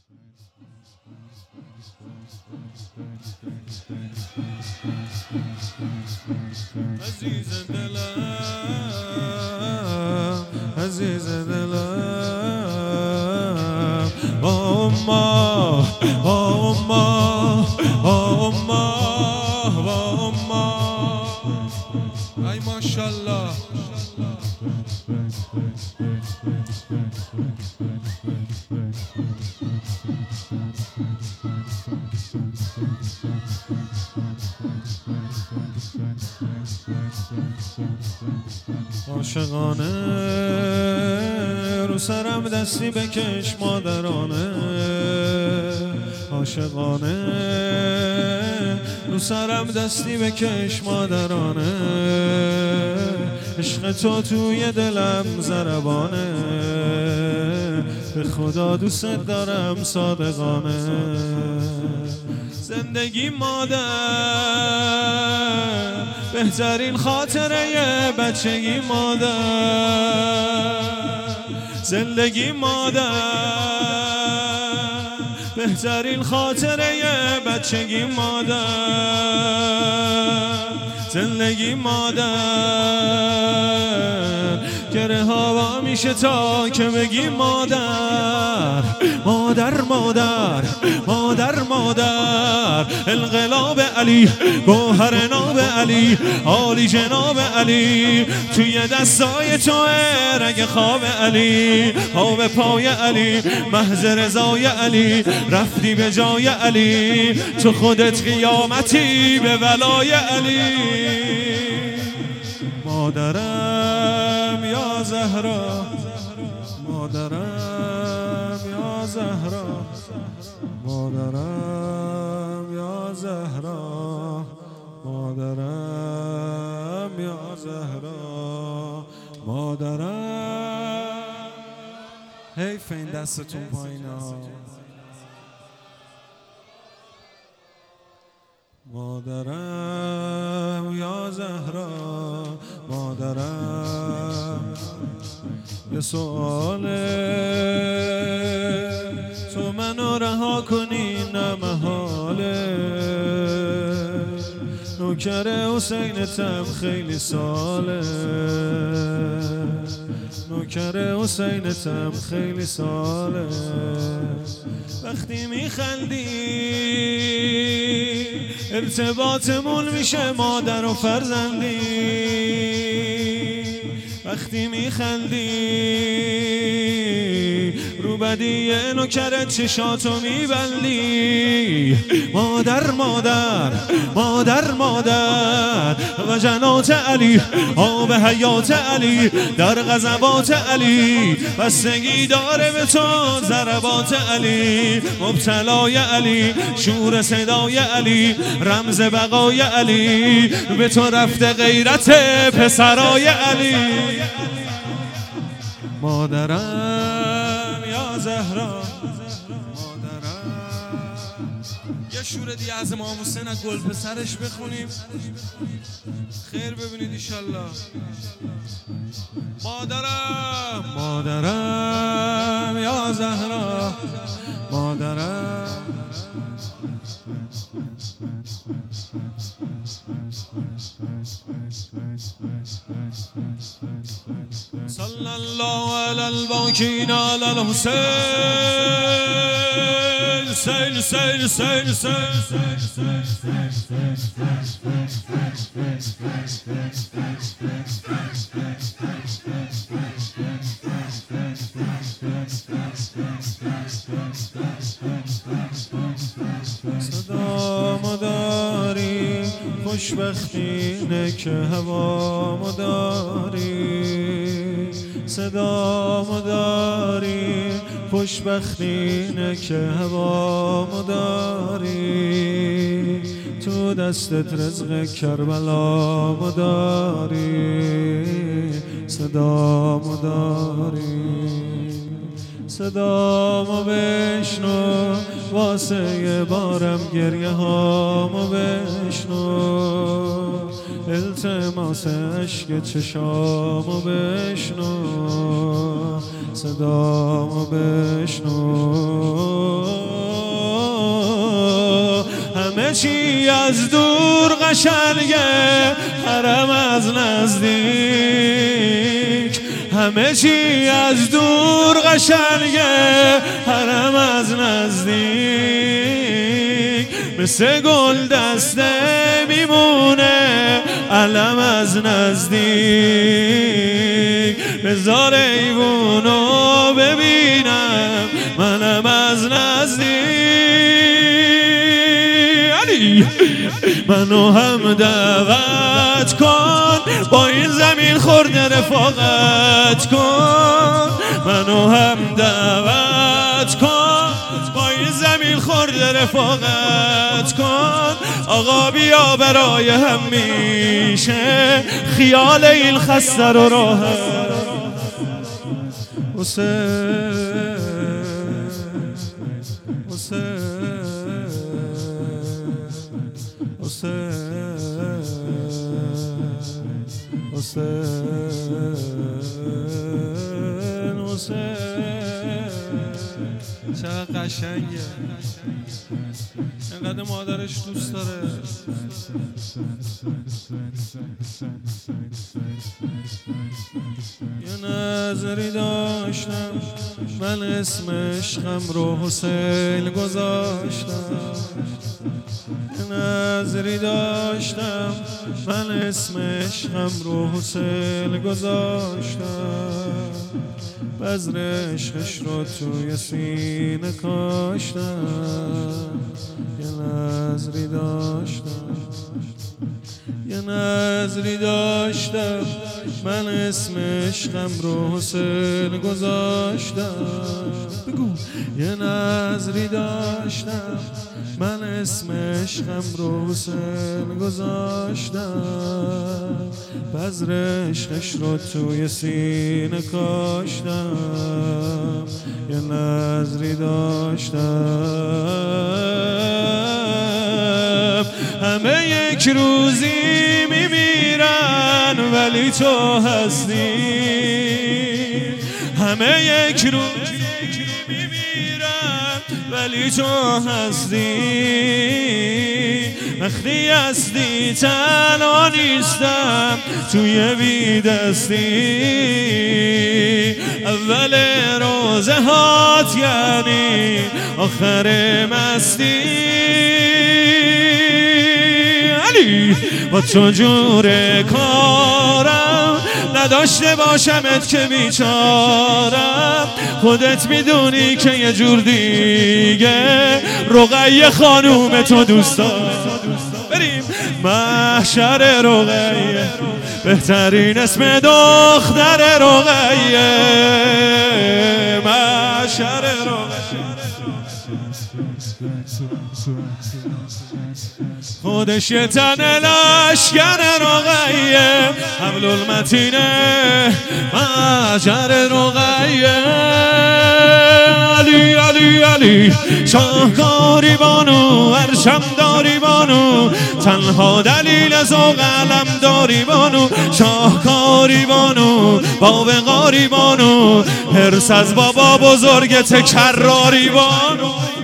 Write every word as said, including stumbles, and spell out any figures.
عزیز دلم عزیز دلم اما اما اما اما ای ماشاءالله عاشقانه رو سرم دستی بکش مادرانه عاشقانه رو سرم دستی بکش مادرانه عشق تو توی دلم ضربانه به خدا دوست دارم صادقانه زندگی مادر بهترین خاطره بچگی مادر زندگی مادر بهترین خاطره بچگی مادر زندگی مادر گره هوا میشه تا که بگی مادر مادر مادر مادر مادر انقلاب علی گوهر ناب علی عالی جناب علی توی دستای توه رگ خواب علی خواب پای علی محض رضای علی رفتی به جای علی تو خودت قیامتی به ولای علی مادرم یا زهرا مادرم یا زهرا مادرم یا زهرا مادرم یا زهرا مادرم حیف این دستتون پایینا مادرم یا زهرا مادرم یه سؤاله تو منو رها کنی نه محاله نوکر حسینتم خیلی ساله نوکر حسینتم خیلی ساله وقتی میخندی ارتباطمون میشه مادر و فرزندی وقتی میخندی رو بدی نوکرت چشاتو میبندی مادر مادر مادر مادر و جنات علی آب حیات علی در غضبات علی بستگی داره به تو ضربات علی مبتلای علی شور صدای علی رمز بقای علی به تو رفته غیرت پسرای علی مادرم یا زهرا مادرم یه شور دیگه از امام حسین از گل پسرش بخونیم خیر ببینید انشالله مادرم مادرم یا زهرا مادرم صلی الله علی الباکین علی الحسین سیل سیل سیل صدا مداری خوشبختینه که هوا مداری صدا مداری خوشبختینه که هوا مداری تو دستت رزق کربلا مداری صدا مداری صدامو بشنو واسه یه بارم گریه هامو بشنو التماس عشق چشامو بشنو صدامو بشنو همه چی از دور قشنگه، حرم از نزدیک. همه چی از دور قشنگه، حرم از نزدیک. مثل گل دسته میمونه علم از نزدیک. بذار ایوونو ببینم منم از نزدیک. علی منو هم دعوت کن، با این زمین خورده رفاقت کن. منو هم دعوت کن، با این زمین خورده رفاقت کن. آقا بیا برای همیشه، خیال این خسته رو راحت. حسین حسین حسین حسین حسین چقدر قشنگه، اینقدر مادرش دوست داره. یه نظری داشتم من اسم عشقم رو حسین گذاشتم. یه نظری داشتم من اسم عشقم رو حسین گذاشتم. بذر عشقش رو توی سینه کاشتم. یه نظری داشتم یه نظری داشتم من اسم عشقم رو حسین گذاشتم. بگو یه نظری داشتم من اسم عشقم رو حسین گذاشتم. بذر عشقش رو توی سینه کاشتم. یه نظری داشتم همه یک روزی میمیرن ولی تو هستی. همه یک روزی میمیرن ولی تو هستی. وقتی هستی تنها نیستم توی بی دستی. اول روزه هات یعنی آخر مستی. علی با تو جور کارم نداشته باشمت که بیچارم. خودت میدونی که یه جور دیگه رقیه خانوم تو دوست دارم. بریم محشر رقیه، بهترین اسم دختر رقیه. محشر رقیه خودش یه تن لشکر رقیه. حبل المتینه محشر رقیه. علی علی علی شاهکاری بانو، ارشم داری بانو، تنها دلیل ذوق علم داری بانو. شاهکاری بانو، باوقاری بانو، حرص از بابا بزرگت کراری بانو.